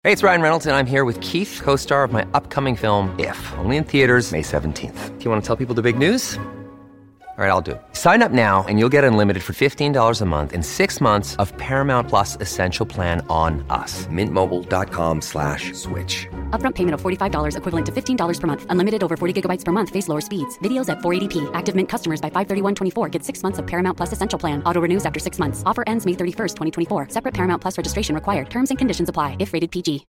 Hey, it's Ryan Reynolds, and I'm here with Keith, co-star of my upcoming film, If, only in theaters May 17th. Do you want to tell people the big news? All right, I'll do it. Sign up now and you'll get unlimited for $15 a month and 6 months of Paramount Plus Essential Plan on us. MintMobile.com/switch. Upfront payment of $45 equivalent to $15 per month. Unlimited over 40 gigabytes per month. Face lower speeds. Videos at 480p. Active Mint customers by 531.24 get 6 months of Paramount Plus Essential Plan. Auto renews after 6 months. Offer ends May 31st, 2024. Separate Paramount Plus registration required. Terms and conditions apply if rated PG.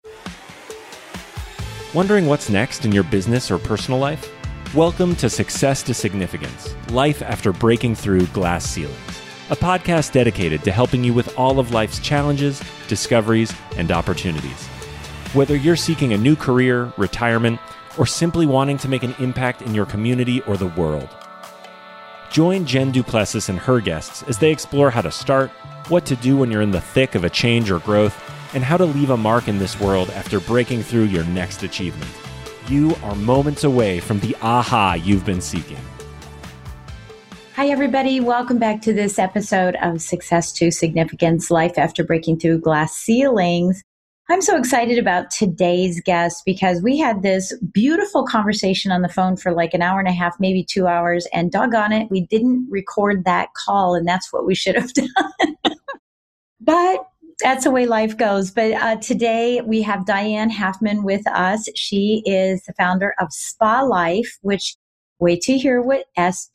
Wondering what's next in your business or personal life? Welcome to Success to Significance, Life After Breaking Through Glass Ceilings, a podcast dedicated to helping you with all of life's challenges, discoveries, and opportunities. Whether you're seeking a new career, retirement, or simply wanting to make an impact in your community or the world. Join Jen Duplessis and her guests as they explore how to start, what to do when you're in the thick of a change or growth, and how to leave a mark in this world after breaking through your next achievement. You are moments away from the aha you've been seeking. Hi, everybody. Welcome back to this episode of Success to Significance, Life After Breaking Through Glass Ceilings. I'm so excited about today's guest because we had this beautiful conversation on the phone for like an hour and a half, maybe 2 hours, and doggone it, we didn't record that call, and that's what we should have done. But that's the way life goes. But today we have Diane Halfman with us. She is the founder of Spa Life, which, wait to hear what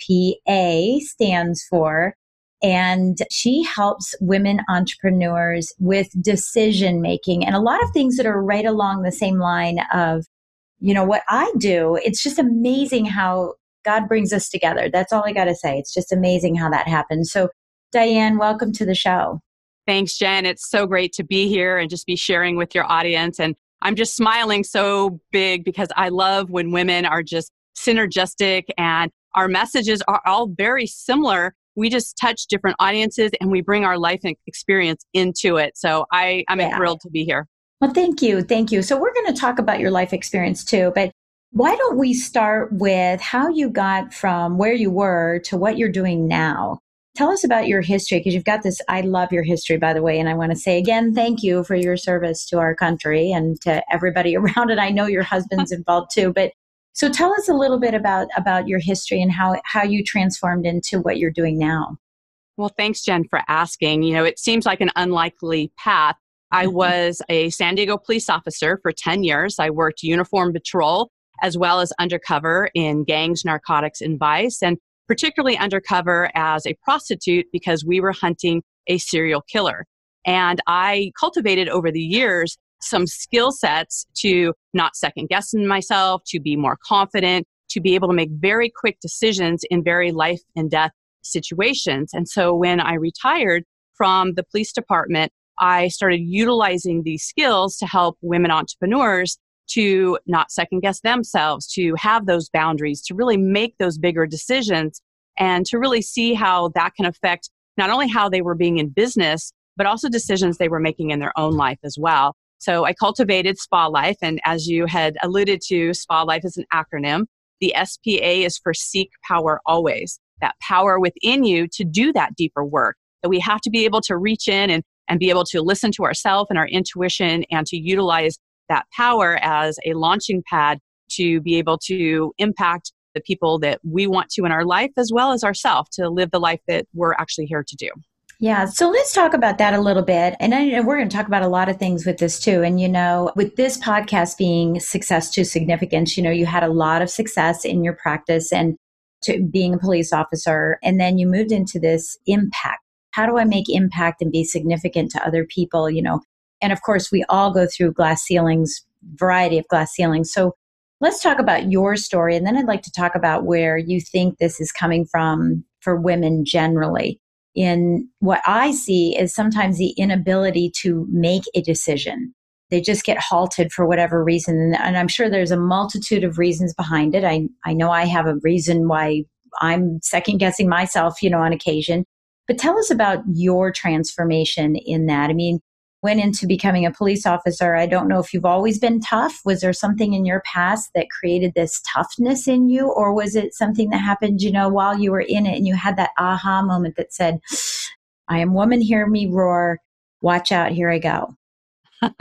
SPA stands for. And she helps women entrepreneurs with decision making and a lot of things that are right along the same line of, you know, what I do. It's just amazing how God brings us together. That's all I got to say. It's just amazing how that happens. So Diane, welcome to the show. Thanks, Jen. It's so great to be here and just be sharing with your audience. And I'm just smiling so big because I love when women are just synergistic and our messages are all very similar. We just touch different audiences and we bring our life experience into it. So I'm thrilled to be here. Well, thank you. Thank you. So we're going to talk about your life experience too, but why don't we start with how you got from where you were to what you're doing now? Tell us about your history, because you've got this, I love your history, by the way, and I want to say again, thank you for your service to our country and to everybody around it. I know your husband's involved too, but so tell us a little bit about your history and how you transformed into what you're doing now. Well, thanks, Jen, for asking. You know, it seems like an unlikely path. I was a San Diego police officer for 10 years. I worked uniform patrol as well as undercover in gangs, narcotics, and vice, and particularly undercover as a prostitute because we were hunting a serial killer. And I cultivated over the years some skill sets to not second guess myself, to be more confident, to be able to make very quick decisions in very life and death situations. And so when I retired from the police department, I started utilizing these skills to help women entrepreneurs to not second guess themselves, to have those boundaries, to really make those bigger decisions, and to really see how that can affect not only how they were being in business, but also decisions they were making in their own life as well. So I cultivated Spa Life, and as you had alluded to, Spa Life is an acronym. The SPA is for Seek Power Always, that power within you to do that deeper work, that we have to be able to reach in and be able to listen to ourselves and our intuition and to utilize that power as a launching pad to be able to impact the people that we want to in our life, as well as ourselves, to live the life that we're actually here to do. Yeah. So let's talk about that a little bit. And we're going to talk about a lot of things with this too. And, you know, with this podcast being Success to Significance, you know, you had a lot of success in your practice and to being a police officer. And then you moved into this impact. How do I make impact and be significant to other people? You know, and of course, we all go through glass ceilings, variety of glass ceilings. So let's talk about your story. And then I'd like to talk about where you think this is coming from for women generally. In what I see is sometimes the inability to make a decision. They just get halted for whatever reason. And I'm sure there's a multitude of reasons behind it. I know I have a reason why I'm second guessing myself, you know, on occasion. But tell us about your transformation in that. I mean, went into becoming a police officer. I don't know if you've always been tough. Was there something in your past that created this toughness in you? Or was it something that happened, you know, while you were in it and you had that aha moment that said, I am woman, hear me roar, watch out, here I go?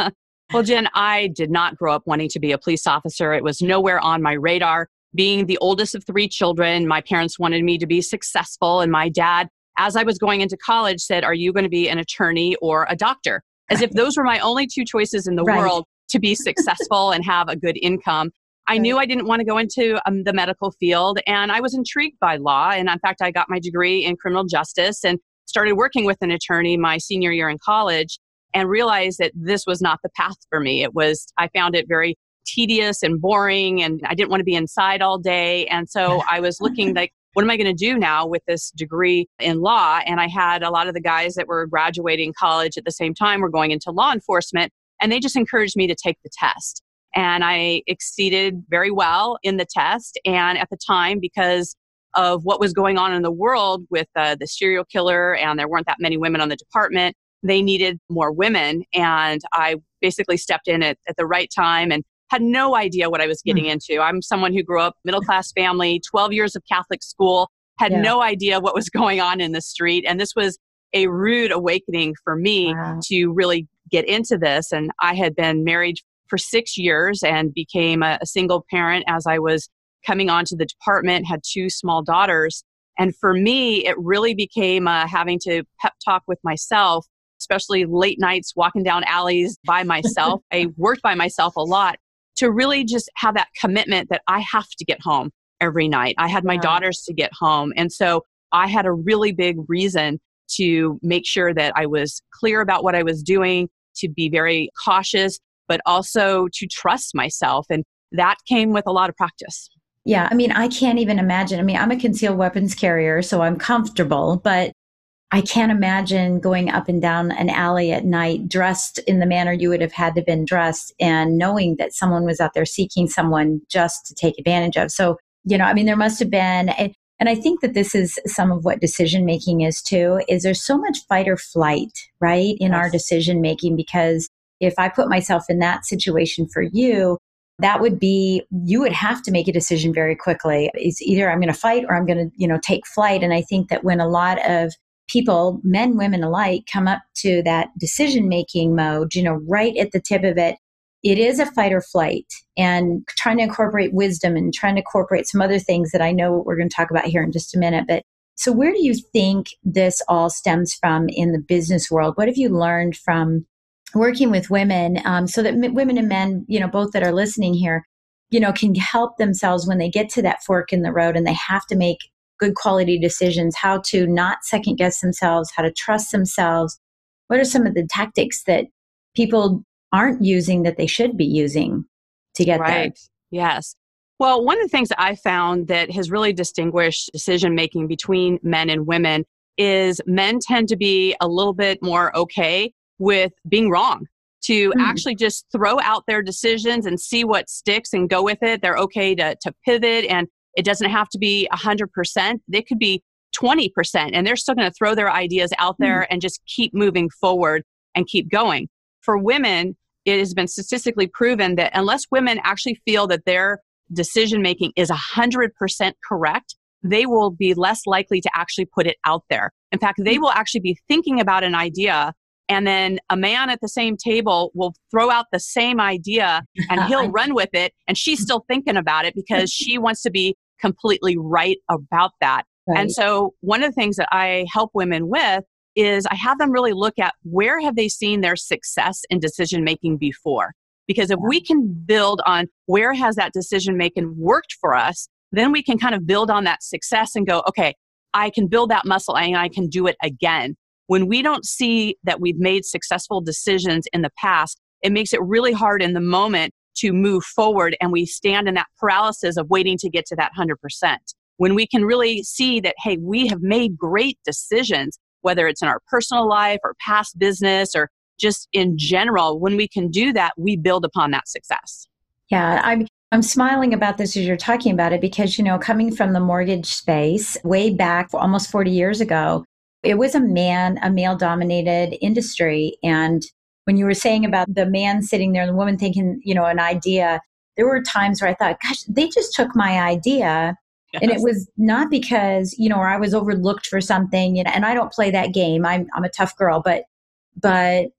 Well, Jen, I did not grow up wanting to be a police officer. It was nowhere on my radar. Being the oldest of 3 children, my parents wanted me to be successful. And my dad, as I was going into college, said, "Are you going to be an attorney or a doctor?" As if those were my only 2 choices in the world to be successful and have a good income. I knew I didn't want to go into the medical field, and I was intrigued by law. And in fact, I got my degree in criminal justice and started working with an attorney my senior year in college, and realized that this was not the path for me. I found it very tedious and boring, and I didn't want to be inside all day. And so I was looking like, what am I going to do now with this degree in law? And I had a lot of the guys that were graduating college at the same time were going into law enforcement, and they just encouraged me to take the test. And I exceeded very well in the test. And at the time, because of what was going on in the world with the serial killer, and there weren't that many women on the department, they needed more women. And I basically stepped in at the right time and had no idea what I was getting into. I'm someone who grew up middle-class family, 12 years of Catholic school, had no idea what was going on in the street. And this was a rude awakening for me to really get into this. And I had been married for 6 years and became a single parent as I was coming onto the department, had 2 small daughters. And for me, it really became having to pep talk with myself, especially late nights walking down alleys by myself. I worked by myself a lot to really just have that commitment that I have to get home every night. I had my daughters to get home. And so I had a really big reason to make sure that I was clear about what I was doing, to be very cautious, but also to trust myself. And that came with a lot of practice. Yeah. I mean, I can't even imagine. I mean, I'm a concealed weapons carrier, so I'm comfortable, but I can't imagine going up and down an alley at night dressed in the manner you would have had to been dressed and knowing that someone was out there seeking someone just to take advantage of. So, I mean, there must have been, and I think that this is some of what decision making is too, is there's so much fight or flight, right, in our decision making, because if I put myself in that situation for you, that would be, you would have to make a decision very quickly. It's either I'm going to fight or I'm going to, take flight. And I think that when a lot of people, men, women alike, come up to that decision-making mode, right at the tip of it, it is a fight or flight, and trying to incorporate wisdom and trying to incorporate some other things that I know we're going to talk about here in just a minute. But so where do you think this all stems from in the business world? What have you learned from working with women so that women and men, both that are listening here, can help themselves when they get to that fork in the road and they have to make good quality decisions, how to not second guess themselves, how to trust themselves? What are some of the tactics that people aren't using that they should be using to get there? Yes. Well, one of the things that I found that has really distinguished decision making between men and women is men tend to be a little bit more okay with being wrong, to actually just throw out their decisions and see what sticks and go with it. They're okay to pivot, and it doesn't have to be 100%. They could be 20%, and they're still going to throw their ideas out there and just keep moving forward and keep going. For women, it has been statistically proven that unless women actually feel that their decision-making is 100% correct, they will be less likely to actually put it out there. In fact, they will actually be thinking about an idea, and then a man at the same table will throw out the same idea and he'll run with it. And she's still thinking about it because she wants to be completely right about that. Right. And so one of the things that I help women with is I have them really look at where have they seen their success in decision making before? Because if we can build on where has that decision making worked for us, then we can kind of build on that success and go, okay, I can build that muscle and I can do it again. When we don't see that we've made successful decisions in the past, it makes it really hard in the moment to move forward, and we stand in that paralysis of waiting to get to that 100%. When we can really see that, hey, we have made great decisions, whether it's in our personal life or past business or just in general, when we can do that, we build upon that success. Yeah, I'm smiling about this as you're talking about it because, coming from the mortgage space way back almost 40 years ago, it was a male-dominated industry. And when you were saying about the man sitting there and the woman thinking, an idea, there were times where I thought, gosh, they just took my idea. Yes. And it was not because, or I was overlooked for something, and I don't play that game. I'm a tough girl, but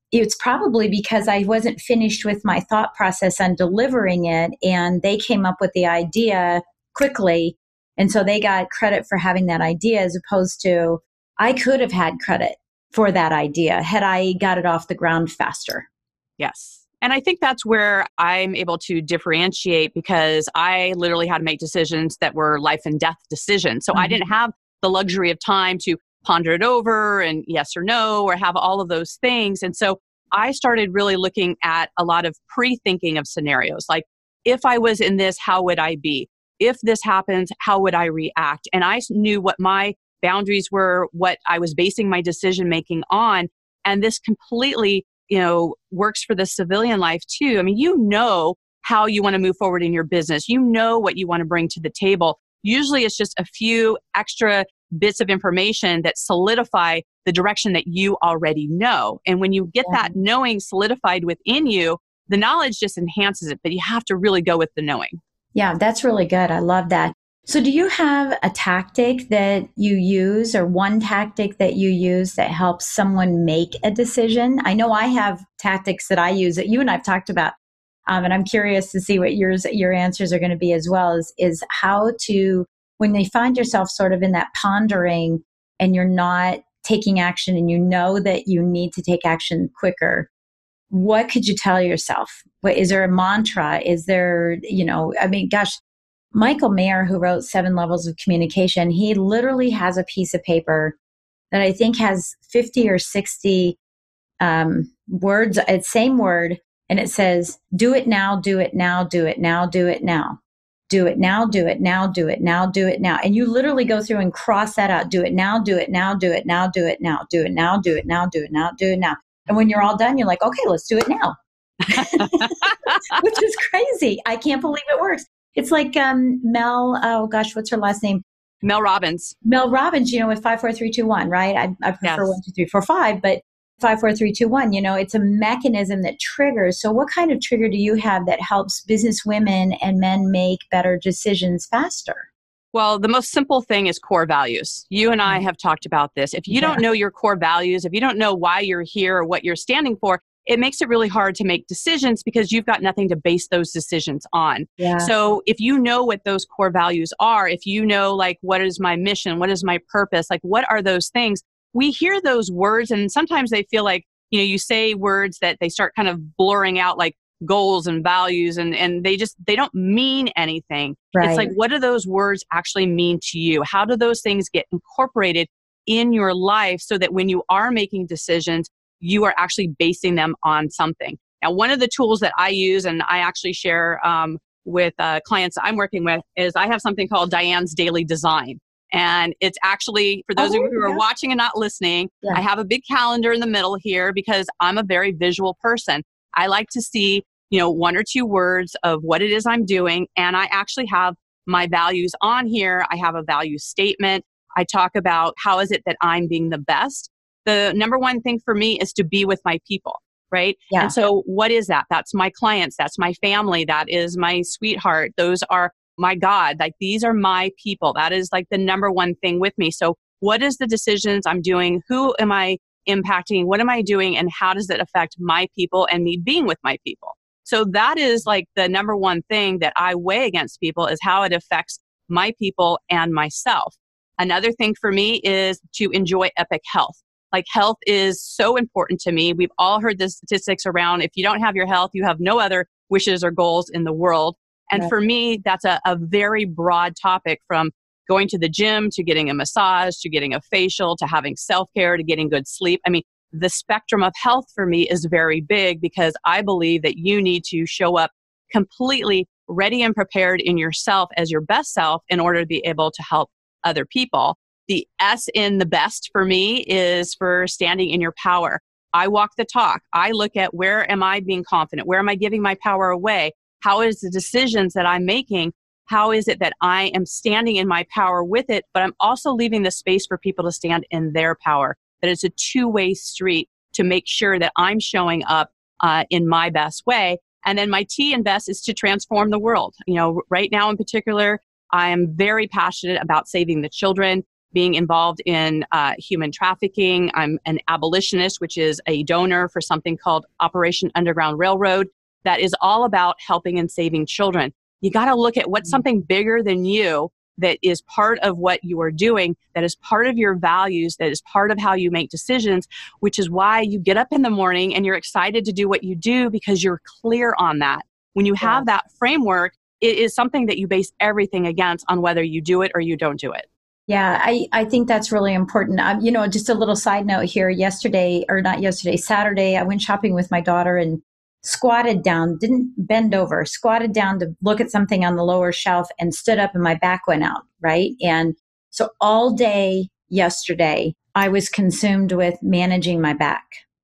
it's probably because I wasn't finished with my thought process on delivering it, and they came up with the idea quickly. And so they got credit for having that idea, as opposed to I could have had credit for that idea had I got it off the ground faster. Yes. And I think that's where I'm able to differentiate, because I literally had to make decisions that were life and death decisions. So I didn't have the luxury of time to ponder it over and yes or no, or have all of those things. And so I started really looking at a lot of pre-thinking of scenarios. Like, if I was in this, how would I be? If this happens, how would I react? And I knew what my boundaries were, what I was basing my decision making on. And this completely, works for the civilian life too. I mean, how you want to move forward in your business. You know what you want to bring to the table. Usually it's just a few extra bits of information that solidify the direction that you already know. And when you get that knowing solidified within you, the knowledge just enhances it, but you have to really go with the knowing. Yeah, that's really good. I love that. So do you have a tactic that you use, or one tactic that you use that helps someone make a decision? I know I have tactics that I use that you and I've talked about. And I'm curious to see what your answers are going to be as well, is how to, when they find yourself sort of in that pondering and you're not taking action and you know that you need to take action quicker, what could you tell yourself? Is there a mantra? Is there, Michael Mayer, who wrote 7 Levels of Communication, he literally has a piece of paper that I think has 50 or 60 words, same word, and it says, do it now, do it now, do it now, do it now. Do it now, do it now, do it now, do it now. And you literally go through and cross that out. Do it now, do it now, do it now, do it now, do it now, do it now, do it now, do it now. And when you're all done, you're like, okay, let's do it now. Which is crazy. I can't believe it works. It's like what's her last name? Mel Robbins. Mel Robbins, with 5, 4, 3, 2, 1, right? I prefer 1, 2, 3, 4, 5, but 5, 4, 3, 2, 1, it's a mechanism that triggers. So what kind of trigger do you have that helps business women and men make better decisions faster? Well, the most simple thing is core values. You and I have talked about this. If you don't know your core values, if you don't know why you're here or what you're standing for, it makes it really hard to make decisions because you've got nothing to base those decisions on. Yeah. So if you know what those core values are, if you know, like, what is my mission? What is my purpose? Like, what are those things? We hear those words and sometimes they feel like, you say words that they start kind of blurring out, like goals and values, and they don't mean anything. Right. It's like, what do those words actually mean to you? How do those things get incorporated in your life so that when you are making decisions, you are actually basing them on something? Now, one of the tools that I use and I actually share with clients I'm working with is I have something called Diane's Daily Design. And it's actually, for those of you who are watching and not listening, I have a big calendar in the middle here because I'm a very visual person. I like to see, 1 or 2 words of what it is I'm doing. And I actually have my values on here. I have a value statement. I talk about how is it that I'm being the best. The number one thing for me is to be with my people, right? Yeah. And so what is that? That's my clients. That's my family. That is my sweetheart. Those are my God. Like, these are my people. That is like the number one thing with me. So what is the decisions I'm doing? Who am I impacting? What am I doing? And how does it affect my people and me being with my people? So that is like the number one thing that I weigh against people, is how it affects my people and myself. Another thing for me is to enjoy epic health. Like, health is so important to me. We've all heard the statistics around, if you don't have your health, you have no other wishes or goals in the world. And for me, that's a very broad topic, from going to the gym to getting a massage to getting a facial to having self-care to getting good sleep. I mean, the spectrum of health for me is very big because I believe that you need to show up completely ready and prepared in yourself as your best self in order to be able to help other people. The S in the best for me is for standing in your power. I walk the talk. I look at, where am I being confident? Where am I giving my power away? How is the decisions that I'm making? How is it that I am standing in my power with it, but I'm also leaving the space for people to stand in their power? That it's a two-way street to make sure that I'm showing up in my best way. And then my T in best is to transform the world. Right now in particular, I am very passionate about saving the children. being involved in human trafficking. I'm an abolitionist, which is a donor for something called Operation Underground Railroad that is all about helping and saving children. You got to look at what's something bigger than you that is part of what you are doing, that is part of your values, that is part of how you make decisions, which is why you get up in the morning and you're excited to do what you do because you're clear on that. When you have that framework, it is something that you base everything against on whether you do it or you don't do it. Yeah, I think that's really important. Just a little side note here. Saturday, I went shopping with my daughter and squatted down, didn't bend over, squatted down to look at something on the lower shelf and stood up and my back went out, right? And so all day yesterday, I was consumed with managing my back.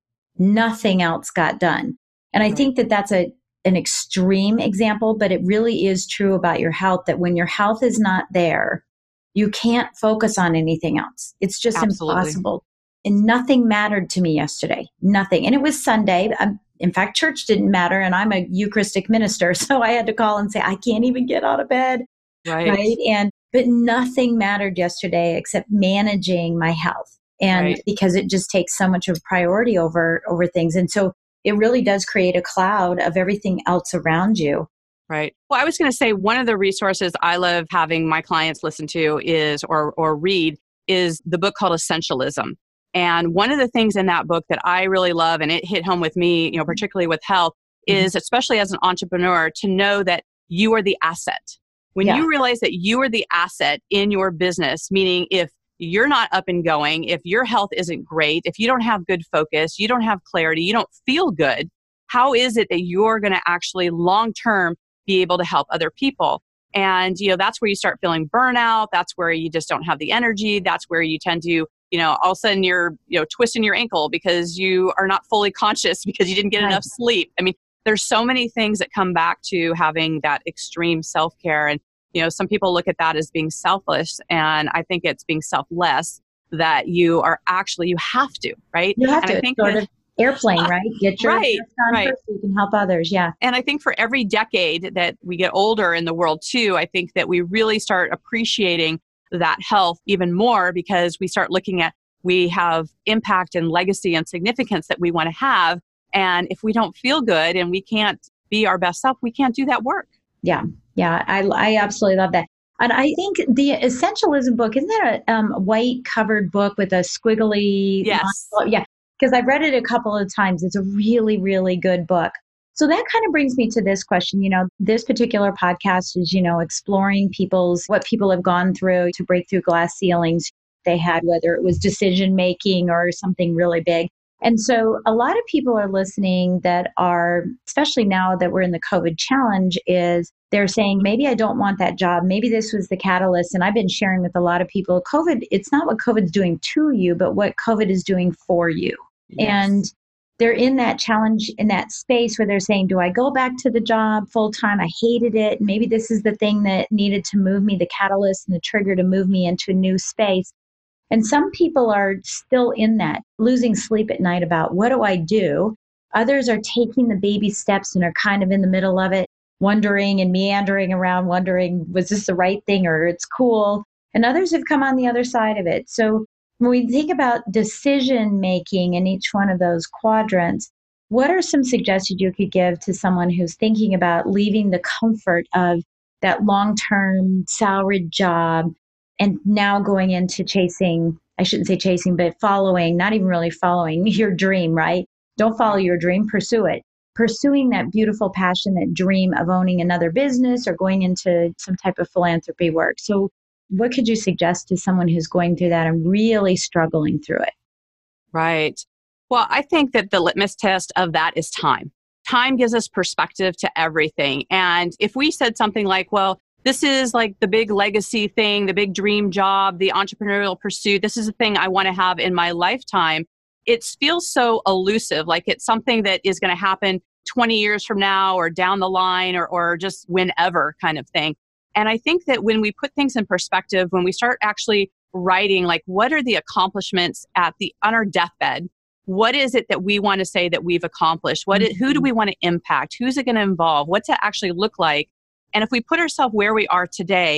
Nothing else got done. And I think that that's an extreme example, but it really is true about your health, that when your health is not there, you can't focus on anything else. It's just impossible. And nothing mattered to me yesterday. Nothing. And it was Sunday. In fact, church didn't matter. And I'm a Eucharistic minister. So I had to call and say, I can't even get out of bed. Right. But nothing mattered yesterday except managing my health. And because it just takes so much of a priority over things. And so it really does create a cloud of everything else around you. Right. Well, I was going to say one of the resources I love having my clients listen to is or read is the book called Essentialism. And one of the things in that book that I really love, and it hit home with me, particularly with health, is especially as an entrepreneur to know that you are the asset. When you realize that you are the asset in your business, meaning if you're not up and going, if your health isn't great, if you don't have good focus, you don't have clarity, you don't feel good, how is it that you're going to actually long-term be able to help other people? And, that's where you start feeling burnout. That's where you just don't have the energy. That's where you tend to, all of a sudden you're, twisting your ankle because you are not fully conscious because you didn't get enough sleep. I mean, there's so many things that come back to having that extreme self-care. And, some people look at that as being selfless. And I think it's being selfless that you have to, right? You have and to. I think sort of airplane, right? Get your first so you can help others. Yeah. And I think for every decade that we get older in the world too, I think that we really start appreciating that health even more because we start looking at, we have impact and legacy and significance that we want to have. And if we don't feel good and we can't be our best self, we can't do that work. Yeah. Yeah. I absolutely love that. And I think the Essentialism book, isn't that a white covered book with a squiggly? Yes. Yeah. Because I've read it a couple of times. It's a really, really good book. So that kind of brings me to this question. This particular podcast is, exploring what people have gone through to break through glass ceilings they had, whether it was decision making or something really big. And so a lot of people are listening that are, especially now that we're in the COVID challenge, is they're saying, maybe I don't want that job. Maybe this was the catalyst. And I've been sharing with a lot of people, COVID, it's not what COVID's doing to you, but what COVID is doing for you. Yes. And they're in that challenge, in that space where they're saying, do I go back to the job full time? I hated it. Maybe this is the thing that needed to move me, the catalyst and the trigger to move me into a new space. And some people are still in that, losing sleep at night about what do I do? Others are taking the baby steps and are kind of in the middle of it, wondering and meandering around, wondering, was this the right thing or it's cool? And others have come on the other side of it. So when we think about decision making in each one of those quadrants, what are some suggestions you could give to someone who's thinking about leaving the comfort of that long-term salaried job and now going into chasing, I shouldn't say chasing, but following, not even really following your dream, right? Don't follow your dream, pursue it. Pursuing that beautiful passion, that dream of owning another business or going into some type of philanthropy work. So what could you suggest to someone who's going through that and really struggling through it? Right. Well, I think that the litmus test of that is time. Time gives us perspective to everything. And if we said something like, well, this is like the big legacy thing, the big dream job, the entrepreneurial pursuit, this is the thing I want to have in my lifetime, it feels so elusive, like it's something that is going to happen 20 years from now or down the line or just whenever kind of thing. And I think that when we put things in perspective, when we start actually writing, like what are the accomplishments on our deathbed? What is it that we want to say that we've accomplished? Who do we want to impact? Who's it going to involve? What's it actually look like? And if we put ourselves where we are today,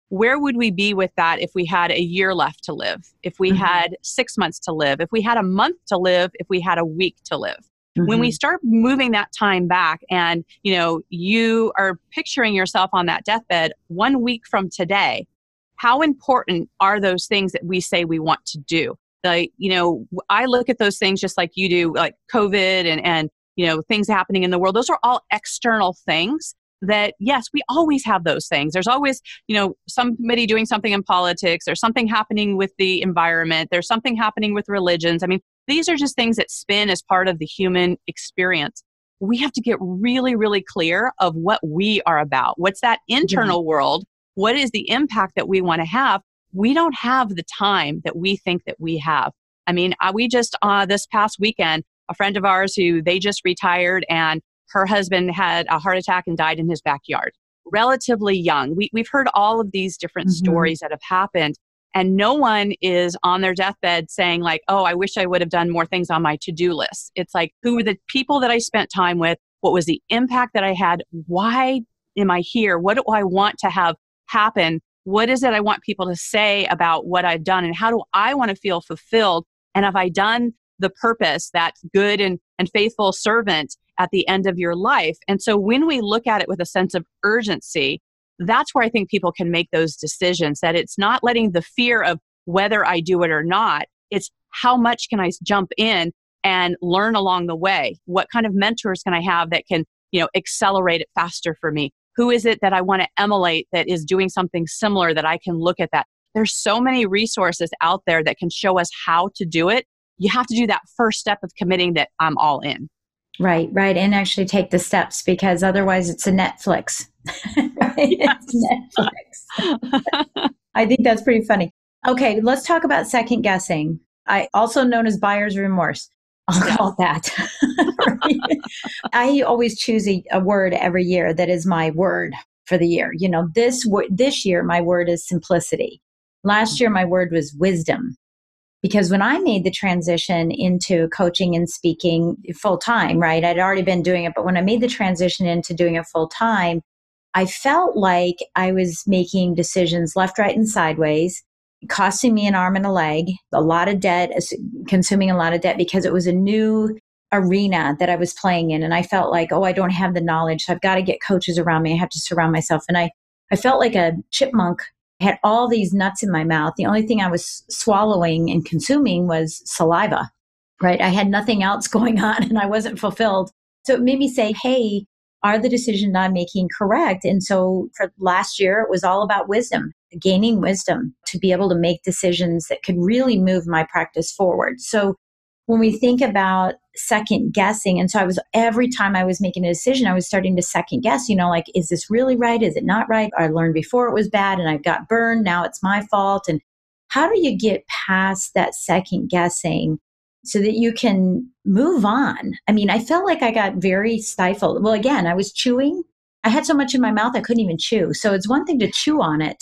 where would we be with that if we had a year left to live, if we had 6 months to live, if we had a month to live, if we had a week to live? When we start moving that time back and, you are picturing yourself on that deathbed 1 week from today, how important are those things that we say we want to do? Like, I look at those things just like you do, like COVID and things happening in the world. Those are all external things that, yes, we always have those things. There's always, somebody doing something in politics. There's something happening with the environment. There's something happening with religions. I mean, these are just things that spin as part of the human experience. We have to get really, really clear of what we are about. What's that internal world? What is the impact that we want to have? We don't have the time that we think that we have. I mean, we just, this past weekend, a friend of ours who they just retired and her husband had a heart attack and died in his backyard. Relatively young. We've heard all of these different stories that have happened. And no one is on their deathbed saying like, oh, I wish I would have done more things on my to-do list. It's like, who were the people that I spent time with? What was the impact that I had? Why am I here? What do I want to have happen? What is it I want people to say about what I've done? And how do I want to feel fulfilled? And have I done the purpose, that good and faithful servant at the end of your life? And so when we look at it with a sense of urgency, that's where I think people can make those decisions, that it's not letting the fear of whether I do it or not. It's how much can I jump in and learn along the way? What kind of mentors can I have that can, accelerate it faster for me? Who is it that I want to emulate that is doing something similar that I can look at that? There's so many resources out there that can show us how to do it. You have to do that first step of committing that I'm all in. Right. And actually take the steps, because otherwise it's a Netflix. Right? Yes. It's Netflix. I think that's pretty funny. Okay, let's talk about second guessing. Also known as buyer's remorse. I'll call it that. Right? I always choose a word every year that is my word for the year. This year, my word is simplicity. Last year, my word was wisdom. Because when I made the transition into coaching and speaking full time, right, I'd already been doing it, but when I made the transition into doing it full time, I felt like I was making decisions left, right, and sideways, costing me an arm and a leg, a lot of debt, consuming a lot of debt, because it was a new arena that I was playing in. And I felt like, I don't have the knowledge, so I've got to get coaches around me. I have to surround myself. And I felt like a chipmunk. I had all these nuts in my mouth. The only thing I was swallowing and consuming was saliva, right? I had nothing else going on and I wasn't fulfilled. So it made me say, hey, are the decisions I'm making correct? And so for last year, it was all about wisdom, gaining wisdom to be able to make decisions that could really move my practice forward. So when we think about second guessing, and so every time I was making a decision, I was starting to second guess, like, is this really right? Is it not right? I learned before it was bad and I got burned. Now it's my fault. And how do you get past that second guessing so that you can move on? I mean, I felt like I got very stifled. Well, again, I was chewing. I had so much in my mouth, I couldn't even chew. So it's one thing to chew on it.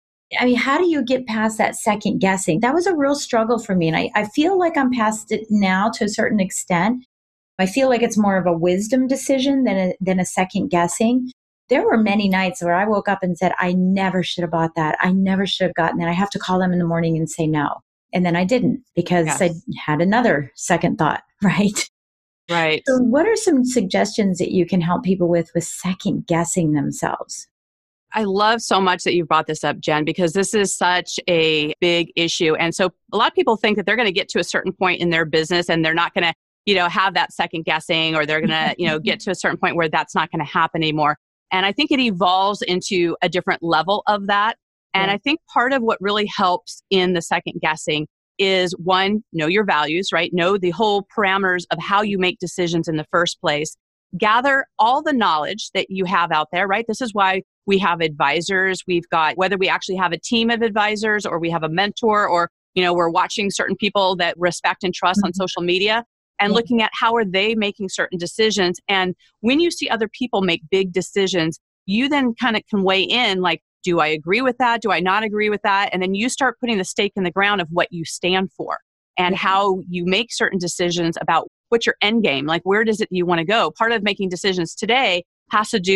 I mean, how do you get past that second guessing? That was a real struggle for me. And I feel like I'm past it now to a certain extent. I feel like it's more of a wisdom decision than a second guessing. There were many nights where I woke up and said, I never should have bought that. I never should have gotten that. I have to call them in the morning and say no. And then I didn't, because I had another second thought, right? Right. So what are some suggestions that you can help people with second guessing themselves? I love so much that you've brought this up, Jen, because this is such a big issue. And so a lot of people think that they're going to get to a certain point in their business and they're not going to, have that second guessing, or they're going to, get to a certain point where that's not going to happen anymore. And I think it evolves into a different level of that. And I think part of what really helps in the second guessing is, one, know your values, right? Know the whole parameters of how you make decisions in the first place. Gather all the knowledge that you have out there, right? This is why we have advisors. We've got, whether we actually have a team of advisors or we have a mentor, or, we're watching certain people that respect and trust on social media and looking at how are they making certain decisions. And when you see other people make big decisions, you then kind of can weigh in, like, do I agree with that? Do I not agree with that? And then you start putting the stake in the ground of what you stand for and how you make certain decisions about what's your end game, like where does it you want to go? Part of making decisions today has to do with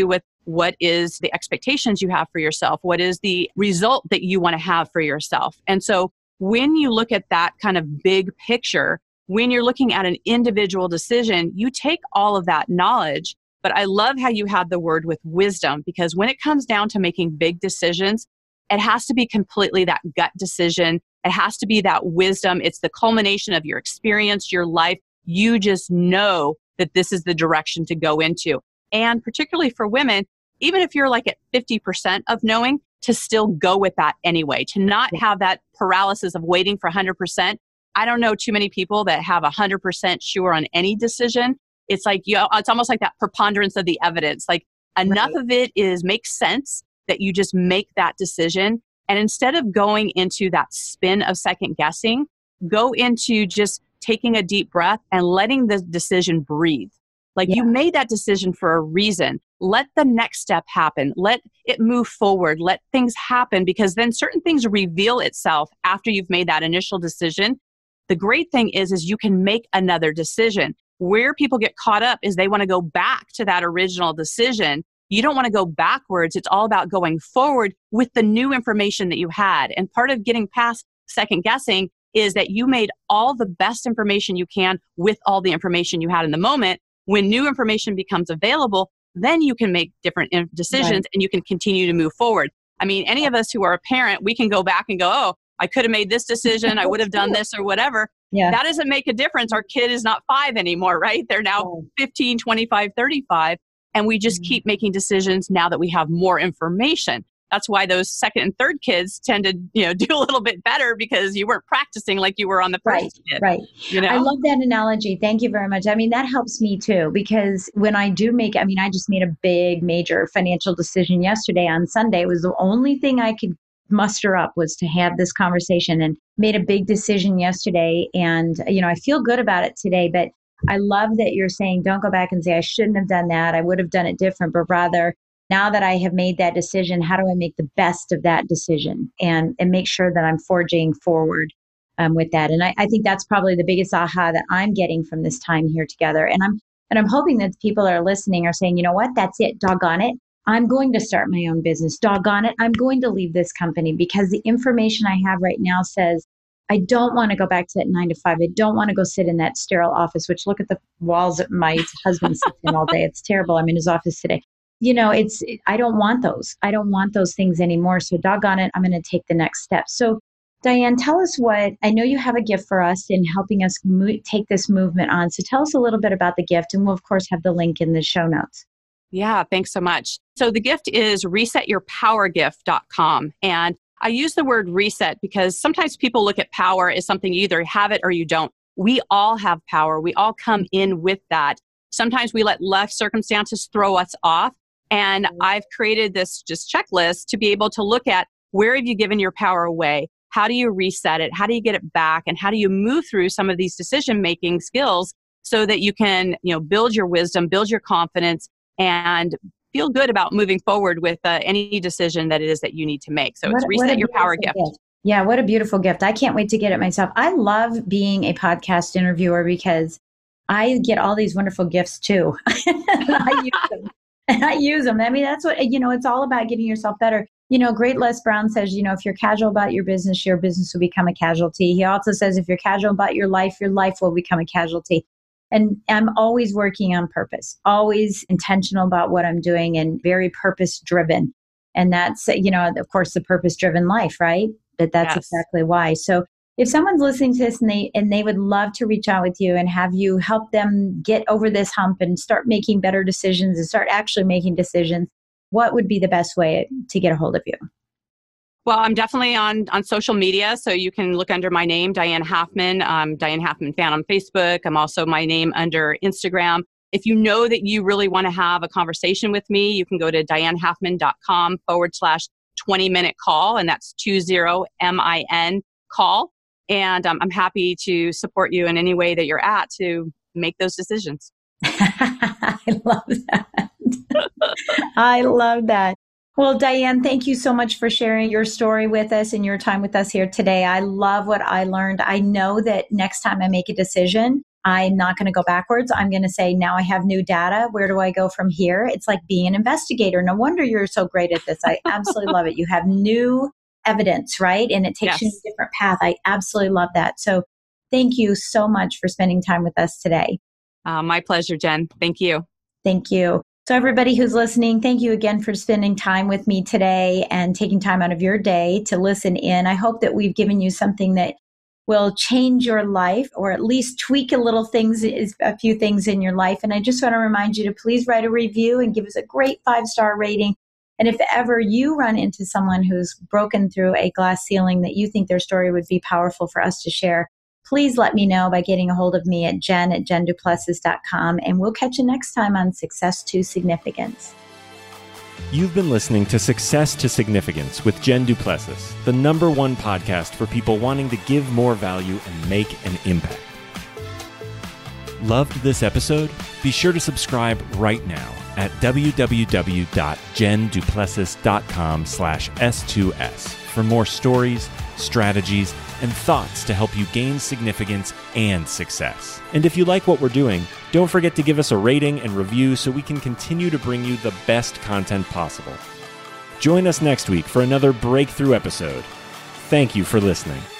What is the expectations you have for yourself? What is the result that you want to have for yourself? And so when you look at that kind of big picture, when you're looking at an individual decision, you take all of that knowledge. But I love how you had the word with wisdom, because when it comes down to making big decisions, it has to be completely that gut decision. It has to be that wisdom. It's the culmination of your experience, your life. You just know that this is the direction to go into. And particularly for women, even if you're like at 50% of knowing, to still go with that anyway, to not have that paralysis of waiting for 100%. I don't know too many people that have 100% sure on any decision. It's like, it's almost like that preponderance of the evidence. Like enough of it makes sense that you just make that decision. And instead of going into that spin of second guessing, go into just taking a deep breath and letting the decision breathe. Like you made that decision for a reason. Let the next step happen. Let it move forward. Let things happen, because then certain things reveal itself after you've made that initial decision. The great thing is you can make another decision. Where people get caught up is they want to go back to that original decision. You don't want to go backwards. It's all about going forward with the new information that you had. And part of getting past second guessing is that you made all the best information you can with all the information you had in the moment. When new information becomes available, then you can make different decisions and you can continue to move forward. I mean, any of us who are a parent, we can go back and go, oh, I could have made this decision. I would have done this or whatever. Yeah. That doesn't make a difference. Our kid is not 5 anymore, right? They're now 15, 25, 35. And we just keep making decisions now that we have more information. That's why those second and third kids tend to, do a little bit better, because you weren't practicing like you were on the first kid. Right. I love that analogy. Thank you very much. I mean, that helps me too, because when I do I just made a big, major financial decision yesterday on Sunday. It was the only thing I could muster up was to have this conversation, and made a big decision yesterday. And, I feel good about it today, but I love that you're saying, don't go back and say, I shouldn't have done that. I would have done it different, but rather, now that I have made that decision, how do I make the best of that decision and make sure that I'm forging forward with that? And I think that's probably the biggest aha that I'm getting from this time here together. And I'm hoping that the people that are listening are saying, you know what, that's it, doggone it. I'm going to start my own business. Doggone it, I'm going to leave this company, because the information I have right now says, I don't want to go back to that 9 to 5. I don't want to go sit in that sterile office, which look at the walls that my husband sits in all day. It's terrible. I'm in his office today. I don't want those. I don't want those things anymore. So doggone it, I'm going to take the next step. So Diane, tell us I know you have a gift for us in helping us take this movement on. So tell us a little bit about the gift, and we'll of course have the link in the show notes. Yeah, thanks so much. So the gift is resetyourpowergift.com. And I use the word reset because sometimes people look at power as something you either have it or you don't. We all have power. We all come in with that. Sometimes we let life circumstances throw us off. And I've created this just checklist to be able to look at, where have you given your power away? How do you reset it? How do you get it back? And how do you move through some of these decision-making skills so that you can, build your wisdom, build your confidence, and feel good about moving forward with any decision that it is that you need to make. So it's Reset Your Power Gift. Yeah, what a beautiful gift. I can't wait to get it myself. I love being a podcast interviewer because I get all these wonderful gifts too. I use them. I mean, that's what, it's all about getting yourself better. Great Les Brown says, if you're casual about your business will become a casualty. He also says, if you're casual about your life will become a casualty. And I'm always working on purpose, always intentional about what I'm doing, and very purpose driven. And that's, of course, the purpose driven life, right? That's exactly why. So if someone's listening to this and they would love to reach out with you and have you help them get over this hump and start making better decisions and start actually making decisions, what would be the best way to get a hold of you? Well, I'm definitely on social media, so you can look under my name, Diane Halfman. I'm Diane Halfman fan on Facebook. I'm also my name under Instagram. If you know that you really want to have a conversation with me, you can go to dianehalfman.com/20-minute call, and that's 20MIN call. And I'm happy to support you in any way that you're at to make those decisions. I love that. I love that. Well, Diane, thank you so much for sharing your story with us and your time with us here today. I love what I learned. I know that next time I make a decision, I'm not going to go backwards. I'm going to say, now I have new data. Where do I go from here? It's like being an investigator. No wonder you're so great at this. I absolutely love it. You have new evidence, right? And it takes you to a different path. I absolutely love that. So thank you so much for spending time with us today. My pleasure, Jen. Thank you. Thank you. So everybody who's listening, thank you again for spending time with me today and taking time out of your day to listen in. I hope that we've given you something that will change your life, or at least tweak a few things in your life. And I just want to remind you to please write a review and give us a great 5-star rating. And if ever you run into someone who's broken through a glass ceiling that you think their story would be powerful for us to share, please let me know by getting a hold of me at jen@jenduplessis.com. And we'll catch you next time on Success to Significance. You've been listening to Success to Significance with Jen Du Plessis, the #1 podcast for people wanting to give more value and make an impact. Loved this episode? Be sure to subscribe right now at www.jenduplessis.com/S2S for more stories, strategies, and thoughts to help you gain significance and success. And if you like what we're doing, don't forget to give us a rating and review so we can continue to bring you the best content possible. Join us next week for another breakthrough episode. Thank you for listening.